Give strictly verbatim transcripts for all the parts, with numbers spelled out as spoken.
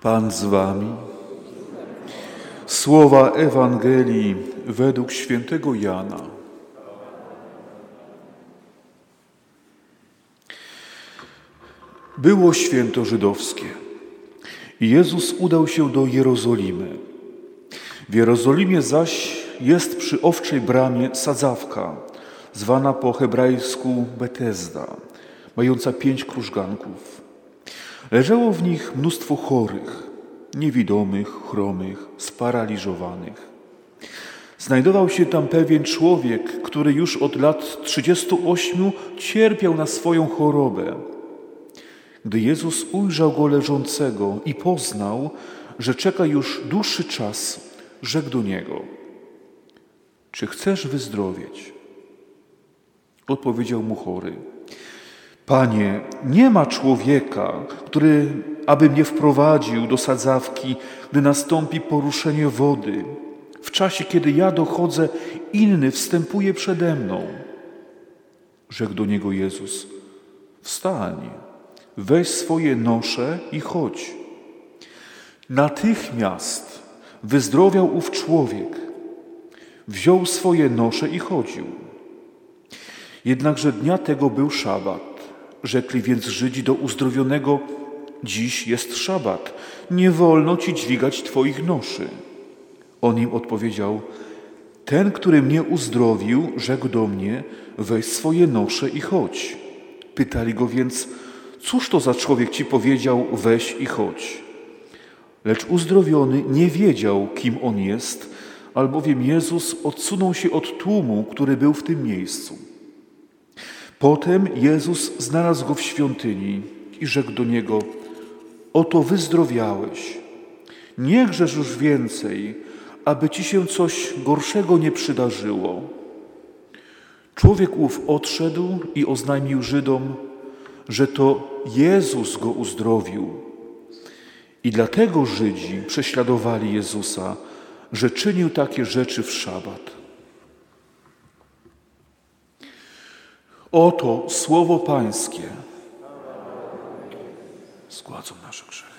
Pan z wami. Słowa Ewangelii według świętego Jana. Było święto żydowskie i Jezus udał się do Jerozolimy. W Jerozolimie zaś jest przy Owczej Bramie sadzawka, zwana po hebrajsku Betesda, mająca pięć krużganków. Leżało w nich mnóstwo chorych, niewidomych, chromych, sparaliżowanych. Znajdował się tam pewien człowiek, który już od lat trzydziestu ośmiu cierpiał na swoją chorobę. Gdy Jezus ujrzał go leżącego i poznał, że czeka już dłuższy czas, rzekł do niego: czy chcesz wyzdrowieć? Odpowiedział mu chory: Panie, nie ma człowieka, który aby mnie wprowadził do sadzawki, gdy nastąpi poruszenie wody. W czasie, kiedy ja dochodzę, inny wstępuje przede mną. Rzekł do niego Jezus: wstań, weź swoje nosze i chodź. Natychmiast wyzdrowiał ów człowiek. Wziął swoje nosze i chodził. Jednakże dnia tego był szabat. Rzekli więc Żydzi do uzdrowionego: dziś jest szabat, nie wolno ci dźwigać twoich noszy. On im odpowiedział: ten, który mnie uzdrowił, rzekł do mnie: weź swoje nosze i chodź. Pytali go więc: cóż to za człowiek ci powiedział: weź i chodź? Lecz uzdrowiony nie wiedział, kim on jest, albowiem Jezus odsunął się od tłumu, który był w tym miejscu. Potem Jezus znalazł go w świątyni i rzekł do niego: oto wyzdrowiałeś. Nie grzesz już więcej, aby ci się coś gorszego nie przydarzyło. Człowiek ów odszedł i oznajmił Żydom, że to Jezus go uzdrowił. I dlatego Żydzi prześladowali Jezusa, że czynił takie rzeczy w szabat. Oto słowo Pańskie. Zgładzą nasze grzechy.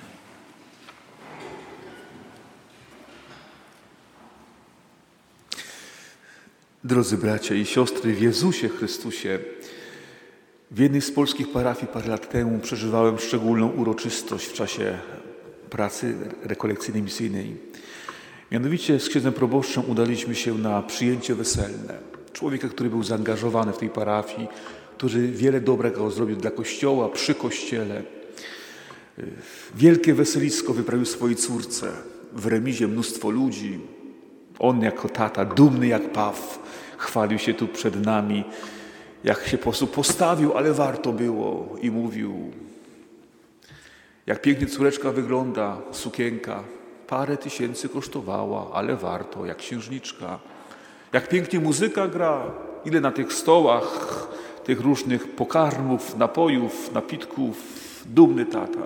Drodzy bracia i siostry w Jezusie Chrystusie, w jednej z polskich parafii parę lat temu przeżywałem szczególną uroczystość w czasie pracy rekolekcyjnej misyjnej. Mianowicie z księdzem proboszczem udaliśmy się na przyjęcie weselne człowieka, który był zaangażowany w tej parafii, który wiele dobrego zrobił dla Kościoła, przy Kościele. Wielkie weselisko wyprawił swojej córce. W remizie mnóstwo ludzi. On jako tata, dumny jak paw, chwalił się tu przed nami, jak się po prostu postawił, ale warto było. I mówił: jak pięknie córeczka wygląda, sukienka, parę tysięcy kosztowała, ale warto, jak księżniczka. Jak pięknie muzyka gra, ile na tych stołach tych różnych pokarmów, napojów, napitków, dumny tata.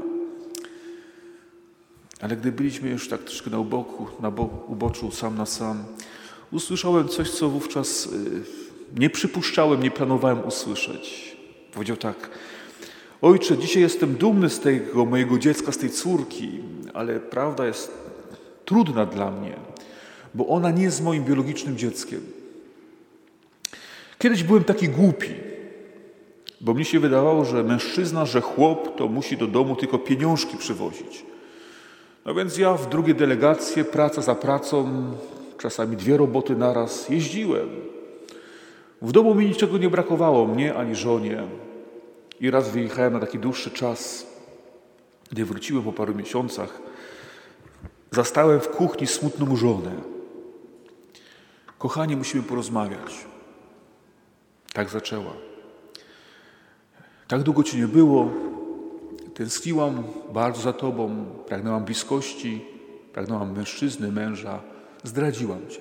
Ale gdy byliśmy już tak troszkę na uboku, na uboczu, sam na sam, usłyszałem coś, co wówczas nie przypuszczałem, nie planowałem usłyszeć. Powiedział tak: ojcze, dzisiaj jestem dumny z tego mojego dziecka, z tej córki, ale prawda jest trudna dla mnie, bo ona nie jest moim biologicznym dzieckiem. Kiedyś byłem taki głupi, bo mnie się wydawało, że mężczyzna, że chłop to musi do domu tylko pieniążki przywozić. No więc ja w drugie delegacje, praca za pracą, czasami dwie roboty naraz, jeździłem. W domu mi niczego nie brakowało, mnie ani żonie. I raz wyjechałem na taki dłuższy czas. Gdy wróciłem po paru miesiącach, zastałem w kuchni smutną żonę. Kochanie, musimy porozmawiać. Tak zaczęła. Tak długo Cię nie było. Tęskniłam bardzo za Tobą. Pragnęłam bliskości. Pragnęłam mężczyzny, męża. Zdradziłam Cię.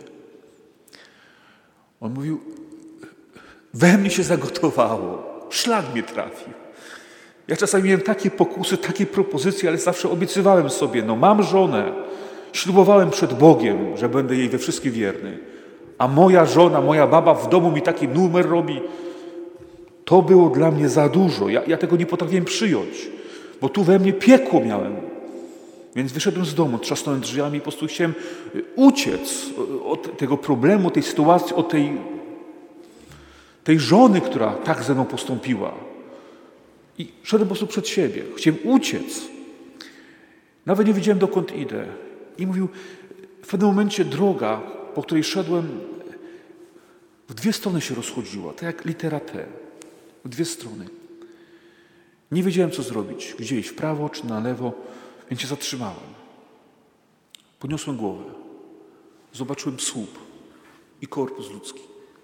On mówił: we mnie się zagotowało. Szlak mnie trafił. Ja czasami miałem takie pokusy, takie propozycje, ale zawsze obiecywałem sobie: no mam żonę. Ślubowałem przed Bogiem, że będę jej we wszystkim wierny. A moja żona, moja baba w domu mi taki numer robi. To było dla mnie za dużo. Ja, ja tego nie potrafiłem przyjąć, bo tu we mnie piekło miałem. Więc wyszedłem z domu, trzasnąłem drzwiami i po prostu chciałem uciec od tego problemu, tej sytuacji, od tej, tej żony, która tak ze mną postąpiła. I szedłem po prostu przed siebie. Chciałem uciec. Nawet nie wiedziałem, dokąd idę. I mówił, w pewnym momencie droga, po której szedłem, w dwie strony się rozchodziła, tak jak litera T. W dwie strony. Nie wiedziałem, co zrobić. Gdzie iść, w prawo czy na lewo, więc się zatrzymałem. Podniosłem głowę. Zobaczyłem słup i korpus ludzki.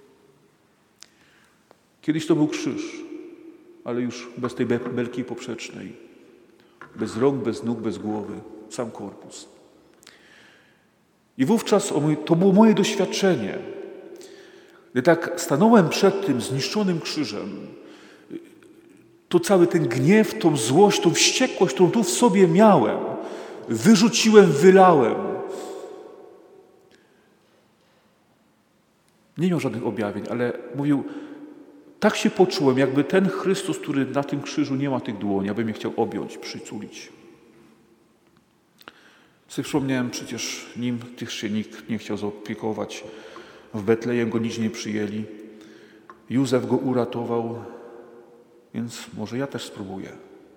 Kiedyś to był krzyż, ale już bez tej belki poprzecznej. Bez rąk, bez nóg, bez głowy. Sam korpus. I wówczas to było moje doświadczenie. Gdy tak stanąłem przed tym zniszczonym krzyżem, to cały ten gniew, tą złość, tą wściekłość, którą tu w sobie miałem, wyrzuciłem, wylałem. Nie miał żadnych objawień, ale mówił, tak się poczułem, jakby ten Chrystus, który na tym krzyżu nie ma tych dłoni, aby mnie chciał objąć, przytulić. Sobie przypomniałem, przecież nim tych się nikt nie chciał zaopiekować. W Betlejem go nic nie przyjęli. Józef go uratował, więc może ja też spróbuję.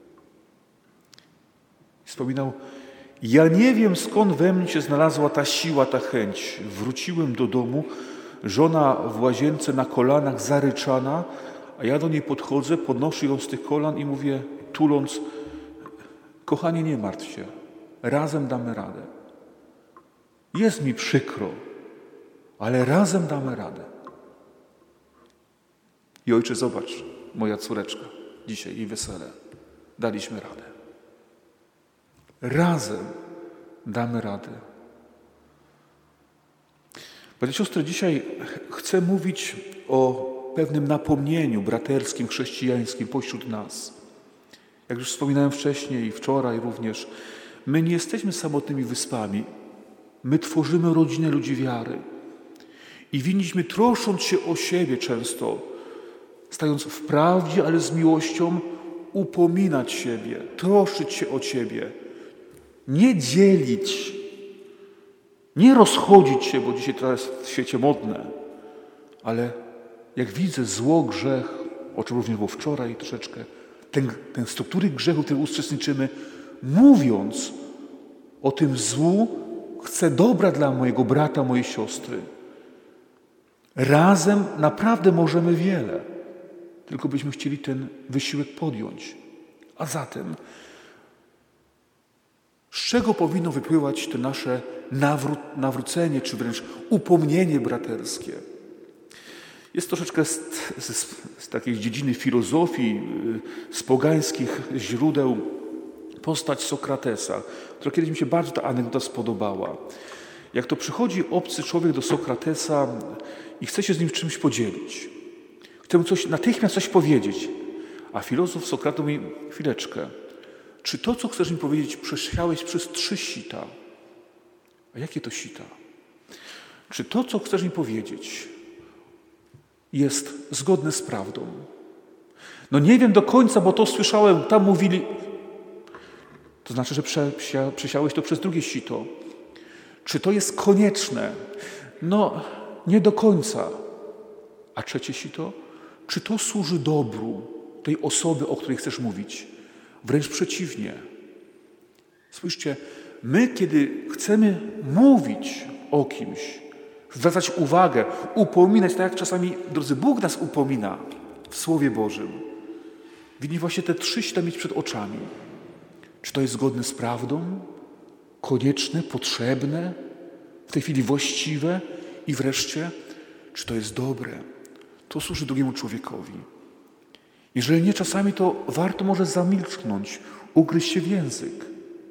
Wspominał, ja nie wiem, skąd we mnie się znalazła ta siła, ta chęć. Wróciłem do domu, żona w łazience na kolanach zaryczana, a ja do niej podchodzę, podnoszę ją z tych kolan i mówię, tuląc, kochanie, nie martw się, razem damy radę. Jest mi przykro, ale razem damy radę. I ojcze, zobacz, moja córeczka, dzisiaj jej wesele, daliśmy radę. Razem damy radę. Bracia i siostry, dzisiaj chcę mówić o pewnym napomnieniu braterskim, chrześcijańskim pośród nas. Jak już wspominałem wcześniej i wczoraj również, my nie jesteśmy samotnymi wyspami. My tworzymy rodzinę ludzi wiary. I winniśmy, trosząc się o siebie często, stając w prawdzie, ale z miłością, upominać siebie, troszyć się o ciebie. Nie dzielić, nie rozchodzić się, bo dzisiaj to jest w świecie modne, ale jak widzę zło, grzech, o czym również było wczoraj troszeczkę, ten, ten struktury grzechu, w którym uczestniczymy, mówiąc o tym złu, chcę dobra dla mojego brata, mojej siostry. Razem naprawdę możemy wiele, tylko byśmy chcieli ten wysiłek podjąć. A zatem, z czego powinno wypływać to nasze nawró- nawrócenie, czy wręcz upomnienie braterskie? Jest troszeczkę z, z, z takiej dziedziny filozofii, z pogańskich źródeł, postać Sokratesa, która kiedyś mi się bardzo ta anegdota spodobała. Jak to przychodzi obcy człowiek do Sokratesa i chce się z nim czymś podzielić. Chce mu coś, natychmiast coś powiedzieć. A filozof Sokrates mówi, chwileczkę, czy to, co chcesz mi powiedzieć, przesiałeś przez trzy sita? A jakie to sita? Czy to, co chcesz mi powiedzieć, jest zgodne z prawdą? No nie wiem do końca, bo to słyszałem, tam mówili. To znaczy, że przesiałeś to przez drugie sito. Czy to jest konieczne? No, nie do końca. A trzecie sito? Czy to służy dobru tej osoby, o której chcesz mówić? Wręcz przeciwnie. Spójrzcie, my, kiedy chcemy mówić o kimś, zwracać uwagę, upominać, tak jak czasami, drodzy, Bóg nas upomina w Słowie Bożym, winni właśnie te trzy sita mieć przed oczami. Czy to jest zgodne z prawdą? Konieczne, potrzebne, w tej chwili właściwe? I wreszcie, czy to jest dobre? To służy drugiemu człowiekowi. Jeżeli nie, czasami to warto może zamilknąć, ugryźć się w język.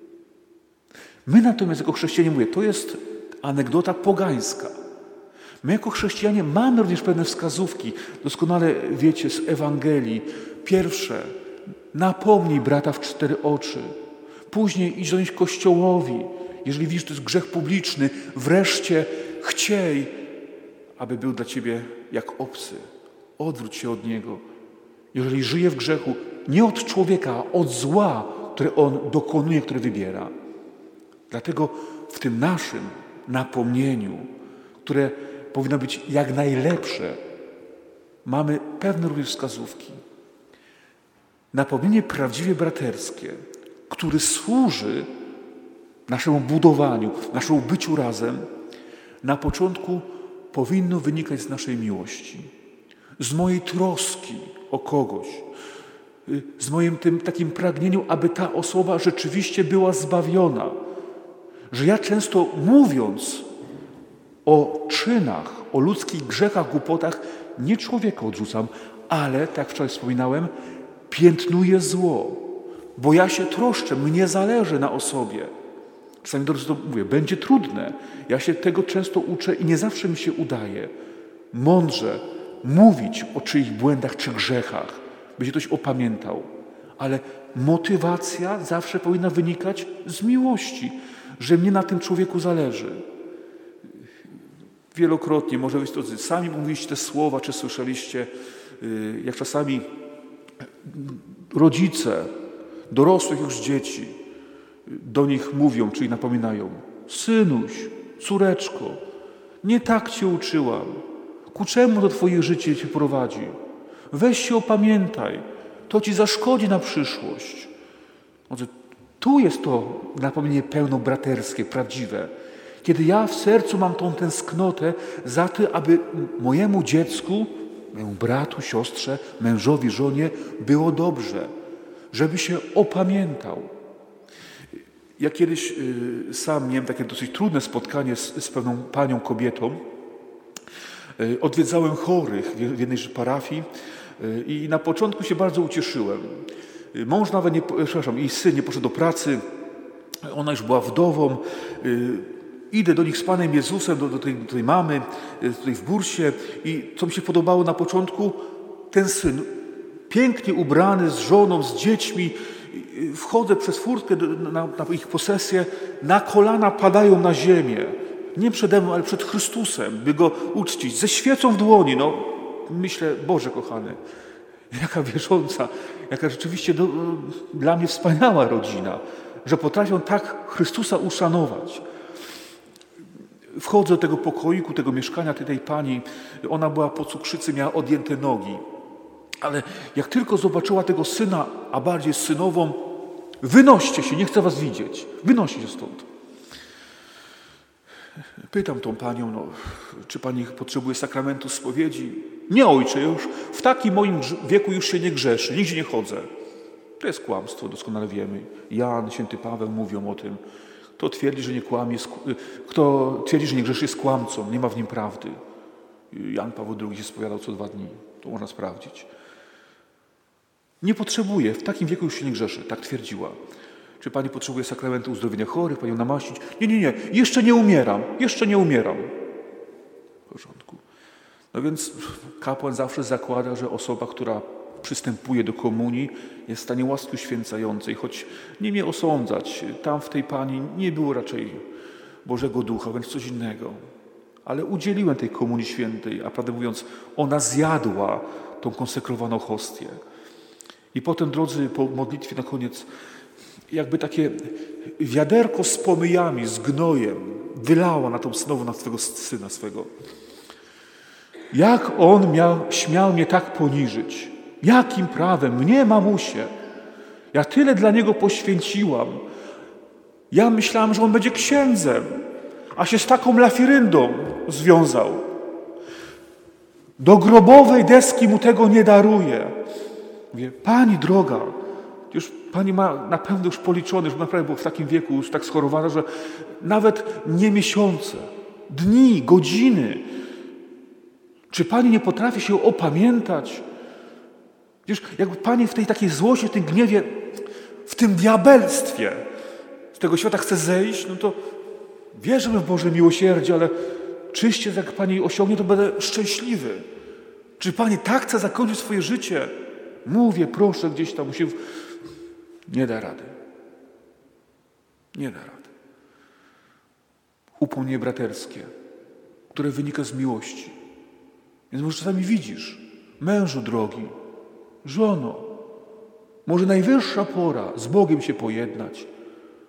My natomiast jako chrześcijanie, mówię, to jest anegdota pogańska. My jako chrześcijanie mamy również pewne wskazówki, doskonale wiecie z Ewangelii. Pierwsze, napomnij brata w cztery oczy. Później idź donieść Kościołowi, jeżeli widzisz, że to jest grzech publiczny. Wreszcie chciej, aby był dla ciebie jak obcy. Odwróć się od niego. Jeżeli żyje w grzechu, nie od człowieka, a od zła, które on dokonuje, które wybiera. Dlatego w tym naszym napomnieniu, które powinno być jak najlepsze, mamy pewne również wskazówki. Napomnienie prawdziwie braterskie, które służy naszemu budowaniu, naszemu byciu razem, na początku powinno wynikać z naszej miłości, z mojej troski o kogoś, z moim tym takim pragnieniu, aby ta osoba rzeczywiście była zbawiona. Że ja często mówiąc o czynach, o ludzkich grzechach, głupotach, nie człowieka odrzucam, ale, tak jak wczoraj wspominałem, piętnuję zło, bo ja się troszczę, mnie zależy na osobie. Czasami dobrze to mówię, będzie trudne. Ja się tego często uczę i nie zawsze mi się udaje mądrze mówić o czyichś błędach czy grzechach, by się ktoś opamiętał. Ale motywacja zawsze powinna wynikać z miłości, że mnie na tym człowieku zależy. Wielokrotnie, może wy sami mówiliście te słowa, czy słyszeliście, jak czasami rodzice dorosłych już dzieci do nich mówią, czyli napominają: synuś, córeczko, nie tak cię uczyłam. Ku czemu to twoje życie cię prowadzi? Weź się opamiętaj. To ci zaszkodzi na przyszłość. Może tu jest to napomnienie pełnobraterskie, prawdziwe. Kiedy ja w sercu mam tą tęsknotę za tym, aby mojemu dziecku, mojemu bratu, siostrze, mężowi, żonie było dobrze. Żeby się opamiętał. Ja kiedyś y, sam miałem takie dosyć trudne spotkanie z, z pewną panią kobietą. Y, odwiedzałem chorych w, w jednej parafii y, i na początku się bardzo ucieszyłem. Y, mąż nawet nie, przepraszam, jej syn nie poszedł do pracy, ona już była wdową. Y, idę do nich z Panem Jezusem, do, do, tej, do tej mamy, y, tutaj w bursie i co mi się podobało na początku, ten syn pięknie ubrany, z żoną, z dziećmi, wchodzę przez furtkę na, na ich posesję, na kolana padają na ziemię. Nie przede mną, ale przed Chrystusem, by Go uczcić. Ze świecą w dłoni. No, myślę, Boże kochany, jaka wierząca, jaka rzeczywiście do, dla mnie wspaniała rodzina, że potrafią tak Chrystusa uszanować. Wchodzę do tego pokoiku, tego mieszkania tej pani. Ona była po cukrzycy, miała odjęte nogi. Ale jak tylko zobaczyła tego syna, a bardziej synową, wynoście się, nie chcę was widzieć. Wynoście się stąd. Pytam tą panią, no, czy pani potrzebuje sakramentu spowiedzi? Nie, ojcze, już w takim moim wieku już się nie grzeszy, nigdzie nie chodzę. To jest kłamstwo, doskonale wiemy. Jan, święty Paweł mówią o tym. Kto twierdzi, że nie kłamie, kto twierdzi, że nie grzeszy, jest kłamcą, nie ma w nim prawdy. Jan Paweł drugi się spowiadał co dwa dni. To można sprawdzić. Nie potrzebuje, w takim wieku już się nie grzeszy, tak twierdziła. Czy pani potrzebuje sakramentu uzdrowienia chorych, panią namaścić? Nie, nie, nie, jeszcze nie umieram, jeszcze nie umieram. W porządku. No więc kapłan zawsze zakłada, że osoba, która przystępuje do komunii, jest w stanie łaski uświęcającej, choć nie mnie osądzać. Tam w tej pani nie było raczej Bożego Ducha, wręcz coś innego. Ale udzieliłem tej komunii świętej, a prawdę mówiąc, ona zjadła tą konsekrowaną hostię. I potem, drodzy, po modlitwie na koniec, jakby takie wiaderko z pomyjami, z gnojem wylała na tą synową, na swego syna swego. Jak on miał, śmiał mnie tak poniżyć? Jakim prawem? Mnie, mamusie. Ja tyle dla niego poświęciłam. Ja myślałam, że on będzie księdzem, a się z taką lafiryndą związał. Do grobowej deski mu tego nie daruję. Mówię, pani droga, już pani ma na pewno już policzone, już naprawdę było w takim wieku już tak schorowana, że nawet nie miesiące, dni, godziny. Czy pani nie potrafi się opamiętać? Wiesz, jakby pani w tej takiej złości, w tym gniewie, w tym diabelstwie z tego świata chce zejść, no to wierzymy w Boże miłosierdzie, ale czyście, jak pani osiągnie, to będę szczęśliwy. Czy pani tak chce zakończyć swoje życie? Mówię, proszę, gdzieś tam się... Nie da rady. Nie da rady. Upomnienie braterskie, które wynika z miłości. Więc może czasami widzisz, mężu drogi, żono, może najwyższa pora z Bogiem się pojednać.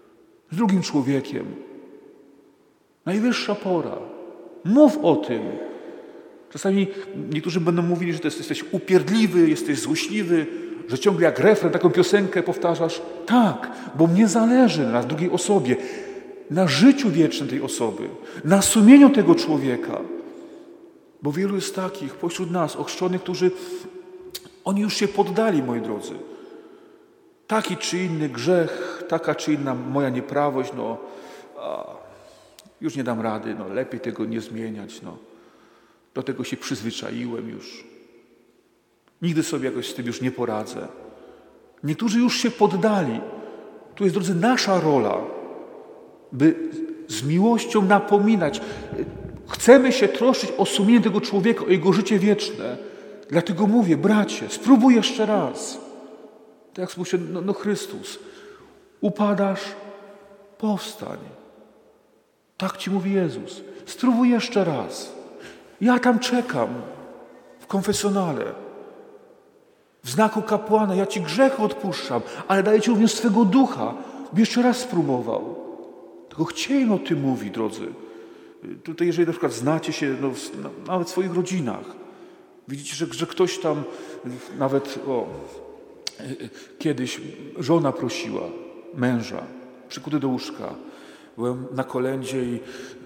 z drugim człowiekiem. Najwyższa pora. Mów o tym. Czasami niektórzy będą mówili, że to jesteś upierdliwy, jesteś złośliwy, że ciągle jak refren taką piosenkę powtarzasz. Tak, bo mnie zależy na drugiej osobie, na życiu wiecznym tej osoby, na sumieniu tego człowieka. Bo wielu jest takich pośród nas, ochrzczonych, którzy oni już się poddali, moi drodzy. Taki czy inny grzech, taka czy inna moja nieprawość, no a, już nie dam rady, no lepiej tego nie zmieniać, no. Do tego się przyzwyczaiłem już. Nigdy sobie jakoś z tym już nie poradzę. Niektórzy już się poddali. Tu jest, drodzy, nasza rola, by z miłością napominać. Chcemy się troszczyć o sumienie tego człowieka, o jego życie wieczne. Dlatego mówię, bracie, spróbuj jeszcze raz. Tak jak spójrzcie, no, no Chrystus. Upadasz, powstań. Tak ci mówi Jezus. Spróbuj jeszcze raz. Ja tam czekam w konfesjonale. W znaku kapłana ja ci grzech odpuszczam, ale daję ci również swego ducha, by jeszcze raz spróbował. Tylko chciejmy o tym mówić, drodzy. Tutaj, jeżeli na przykład znacie się no, nawet w swoich rodzinach, widzicie, że, że ktoś tam nawet o, kiedyś żona prosiła męża, przykuty do łóżka. Byłem na kolędzie i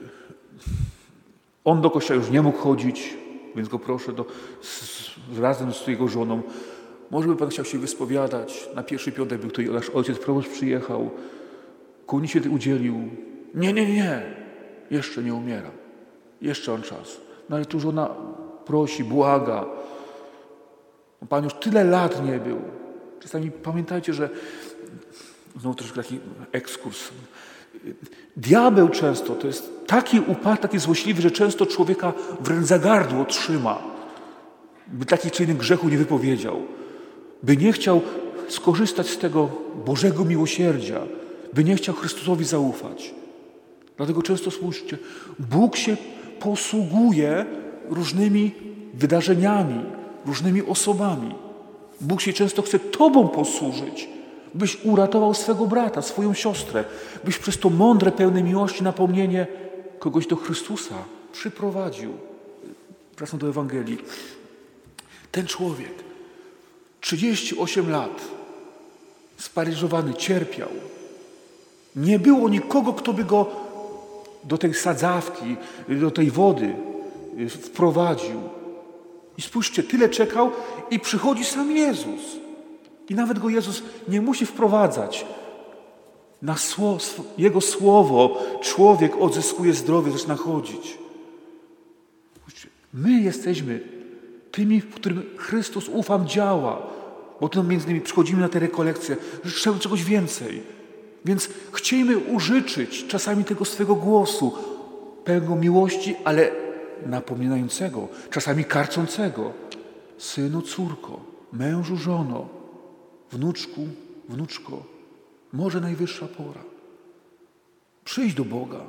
on do kościoła już nie mógł chodzić, więc go proszę do, z, razem z jego żoną. Może by pan chciał się wyspowiadać. Na pierwszy piątek był tutaj nasz ojciec proboszcz przyjechał. Komunii się udzielił. Nie, nie, nie. Jeszcze nie umiera. Jeszcze on czas. No ale tu żona prosi, błaga. Pan już tyle lat nie był. Czasami pamiętajcie, że znowu troszkę taki ekskurs. Diabeł często to jest taki uparty, taki złośliwy, że często człowieka wręcz za gardło trzyma, by taki czy inny grzechu nie wypowiedział, by nie chciał skorzystać z tego Bożego miłosierdzia, by nie chciał Chrystusowi zaufać. Dlatego często spójrzcie, Bóg się posługuje różnymi wydarzeniami, różnymi osobami. Bóg się często chce Tobą posłużyć, byś uratował swego brata, swoją siostrę, byś przez to mądre, pełne miłości napomnienie kogoś do Chrystusa przyprowadził. Wracam do Ewangelii. Ten człowiek, trzydzieści osiem lat, sparyżowany, cierpiał. Nie było nikogo, kto by go do tej sadzawki, do tej wody wprowadził. I spójrzcie, tyle czekał i przychodzi sam Jezus. I nawet go Jezus nie musi wprowadzać. Na sło- Jego słowo człowiek odzyskuje zdrowie, zaczyna chodzić. Spójrzcie, my jesteśmy tymi, w którym Chrystus, ufam, działa. Bo to między innymi przychodzimy na te rekolekcje, że trzeba czegoś więcej. Więc chciejmy użyczyć czasami tego swego głosu, pełnego miłości, ale napominającego, czasami karcącego. Synu, córko, mężu, żono, wnuczku, wnuczko, może najwyższa pora. Przyjdź do Boga.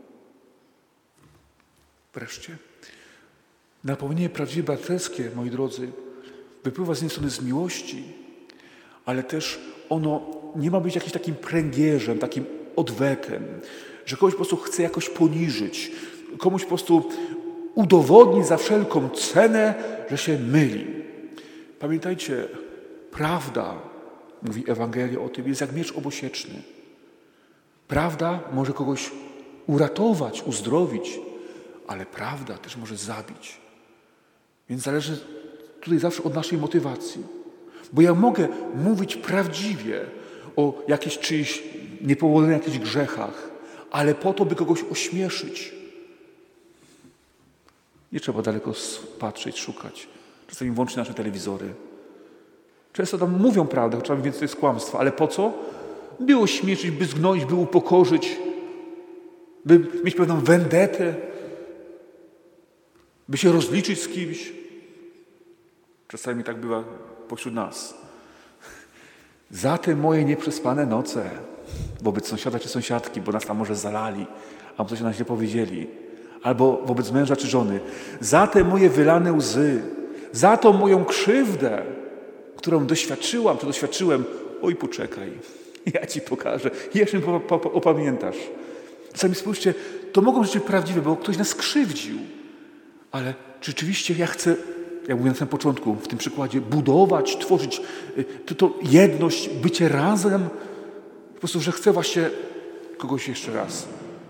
Wreszcie, napomnienie prawdziwie braterskie, moi drodzy, wypływa z jednej strony z miłości, ale też ono nie ma być jakimś takim pręgierzem, takim odwetem, że kogoś po prostu chce jakoś poniżyć, komuś po prostu udowodnić za wszelką cenę, że się myli. Pamiętajcie, prawda, mówi Ewangelia o tym, jest jak miecz obosieczny. Prawda może kogoś uratować, uzdrowić, ale prawda też może zabić. Więc zależy tutaj zawsze od naszej motywacji. Bo ja mogę mówić prawdziwie o jakichś czyichś niepowodzonych jakichś grzechach, ale po to, by kogoś ośmieszyć. Nie trzeba daleko patrzeć, szukać. Czasami włączyć nasze telewizory. Często tam mówią prawdę, czasami więc to jest kłamstwo, ale po co? By ośmieszyć, by zgnoić, by upokorzyć, by mieć pewną vendetę, by się rozliczyć z kimś. Czasami tak bywa pośród nas. Za te moje nieprzespane noce wobec sąsiada czy sąsiadki, bo nas tam może zalali, albo coś na źle powiedzieli, albo wobec męża czy żony. Za te moje wylane łzy, za tą moją krzywdę, którą doświadczyłam czy doświadczyłem, oj poczekaj, Ja ci pokażę. Jeszcze mi opamiętasz. Czasami spójrzcie, to mogą być rzeczy prawdziwe, bo ktoś nas skrzywdził. Ale rzeczywiście ja chcę, jak mówię na samym początku, w tym przykładzie, budować, tworzyć to, to jedność, bycie razem. Po prostu, że chcę właśnie kogoś jeszcze raz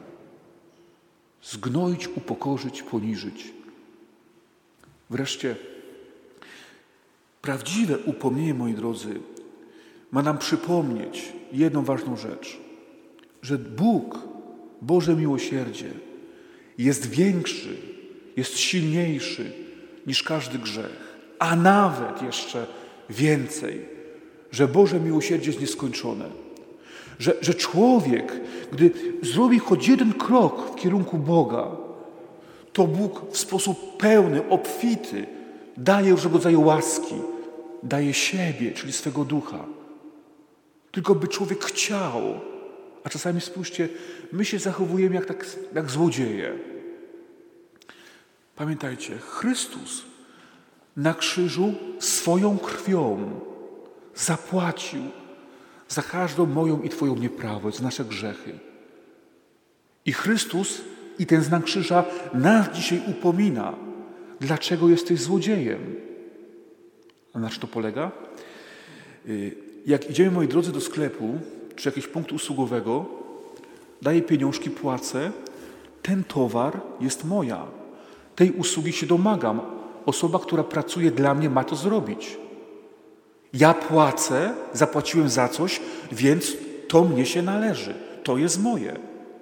zgnoić, upokorzyć, poniżyć. Wreszcie prawdziwe upomnienie, moi drodzy, ma nam przypomnieć jedną ważną rzecz, że Bóg, Boże miłosierdzie, jest większy, jest silniejszy niż każdy grzech, a nawet jeszcze więcej, że Boże miłosierdzie jest nieskończone. Że, że człowiek, gdy zrobi choć jeden krok w kierunku Boga, to Bóg w sposób pełny, obfity daje różnego rodzaju łaski, daje siebie, czyli swego ducha. Tylko by człowiek chciał. A czasami spójrzcie, my się zachowujemy jak, tak, jak złodzieje. Pamiętajcie, Chrystus na krzyżu swoją krwią zapłacił za każdą moją i Twoją nieprawość, za nasze grzechy. I Chrystus i ten znak krzyża nas dzisiaj upomina. Dlaczego jesteś złodziejem? A na czym to polega? Jak idziemy, moi drodzy, do sklepu, czy jakiegoś punktu usługowego, daję pieniążki, płacę, ten towar jest moja. Tej usługi się domagam. Osoba, która pracuje dla mnie, ma to zrobić. Ja płacę, zapłaciłem za coś, więc to mnie się należy. To jest moje.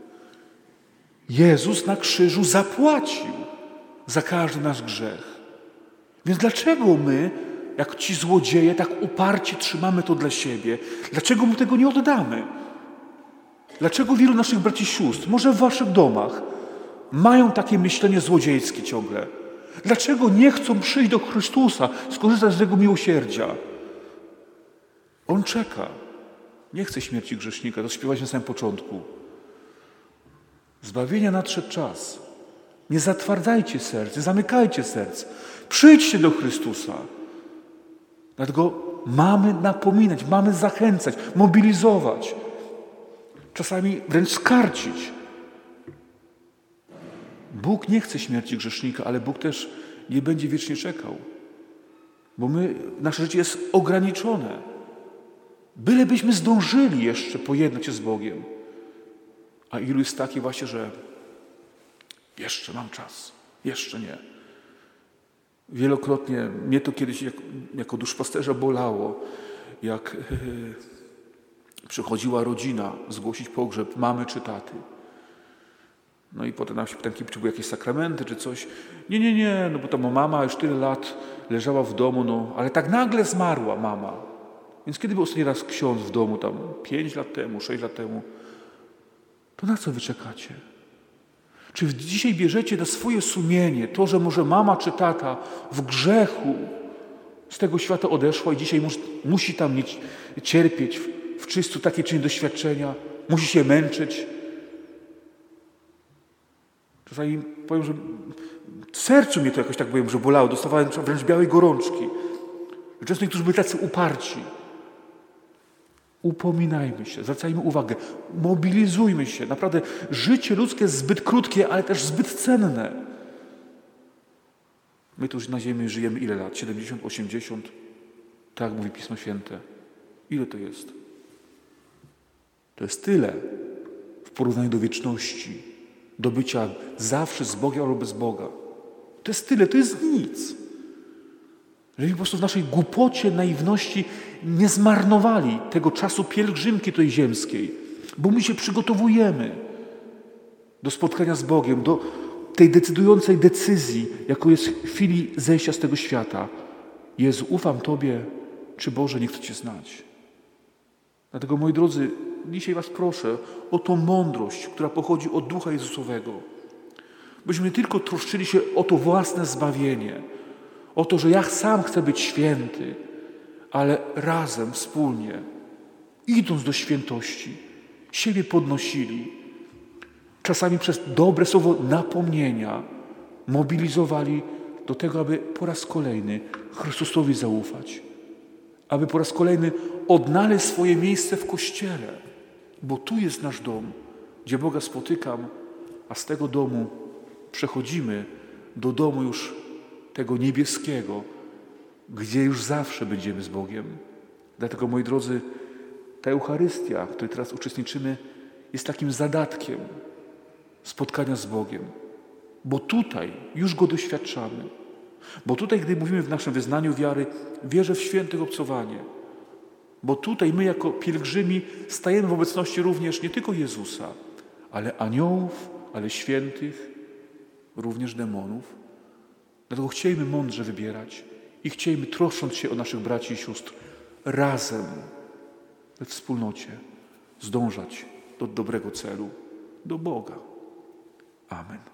Jezus na krzyżu zapłacił za każdy nasz grzech. Więc dlaczego my, jak ci złodzieje, tak uparcie trzymamy to dla siebie? Dlaczego mu tego nie oddamy? Dlaczego wielu naszych braci i sióstr, może w waszych domach, mają takie myślenie złodziejskie ciągle? Dlaczego nie chcą przyjść do Chrystusa, skorzystać z Jego miłosierdzia? On czeka. Nie chce śmierci grzesznika. To śpiewaliśmy na samym początku. Zbawienia nadszedł czas. Nie zatwardzajcie serc, nie zamykajcie serc. Przyjdźcie do Chrystusa. Dlatego mamy napominać, mamy zachęcać, mobilizować. Czasami wręcz skarcić. Bóg nie chce śmierci grzesznika, ale Bóg też nie będzie wiecznie czekał. Bo my, nasze życie jest ograniczone. Bylebyśmy zdążyli jeszcze pojednać się z Bogiem. A ilu jest takie właśnie, że jeszcze mam czas, jeszcze nie. Wielokrotnie mnie to kiedyś jak, jako duszpasterza bolało, jak yy, przychodziła rodzina zgłosić pogrzeb mamy czy taty. No i potem nam się pytam, czy były jakieś sakramenty, czy coś. Nie, nie, nie, no bo tam mama już tyle lat leżała w domu, no ale tak nagle zmarła mama. Więc kiedy był ostatni raz ksiądz w domu, tam pięć lat temu, sześć lat temu, to na co wy czekacie? Czy dzisiaj bierzecie na swoje sumienie to, że może mama czy tata w grzechu z tego świata odeszła i dzisiaj musi, musi tam mieć, cierpieć w, w czystcu takie czyny doświadczenia, musi się męczyć? Czasami powiem, że w sercu mnie to jakoś tak powiem, że bolało. Dostawałem wręcz białej gorączki. Często niektórzy byli tacy uparci. Upominajmy się, zwracajmy uwagę, mobilizujmy się. Naprawdę życie ludzkie jest zbyt krótkie, ale też zbyt cenne. My tu już na ziemi żyjemy ile lat? siedemdziesiąt, osiemdziesiąt? Tak mówi Pismo Święte. Ile to jest? To jest tyle w porównaniu do wieczności, do bycia zawsze z Bogiem albo bez Boga. To jest tyle, to jest nic. Żebyśmy po prostu w naszej głupocie, naiwności nie zmarnowali tego czasu pielgrzymki tej ziemskiej, bo my się przygotowujemy do spotkania z Bogiem, do tej decydującej decyzji, jaką jest w chwili zejścia z tego świata. Jezu, ufam Tobie, czy Boże, nie chcę Cię znać. Dlatego, moi drodzy, dzisiaj was proszę o tą mądrość, która pochodzi od Ducha Jezusowego. Byśmy nie tylko troszczyli się o to własne zbawienie, o to, że ja sam chcę być święty, ale razem, wspólnie, idąc do świętości, siebie podnosili. Czasami przez dobre słowo napomnienia mobilizowali do tego, aby po raz kolejny Chrystusowi zaufać. Aby po raz kolejny odnaleźć swoje miejsce w Kościele, bo tu jest nasz dom, gdzie Boga spotykam, a z tego domu przechodzimy do domu już tego niebieskiego, gdzie już zawsze będziemy z Bogiem. Dlatego, moi drodzy, ta Eucharystia, w której teraz uczestniczymy, jest takim zadatkiem spotkania z Bogiem. Bo tutaj już Go doświadczamy. Bo tutaj, gdy mówimy w naszym wyznaniu wiary, wierzę w świętych obcowanie. Bo tutaj my jako pielgrzymi stajemy w obecności również nie tylko Jezusa, ale aniołów, ale świętych, również demonów. Dlatego chciejmy mądrze wybierać i chciejmy, troszcząc się o naszych braci i sióstr, razem, we wspólnocie, zdążać do dobrego celu, do Boga. Amen.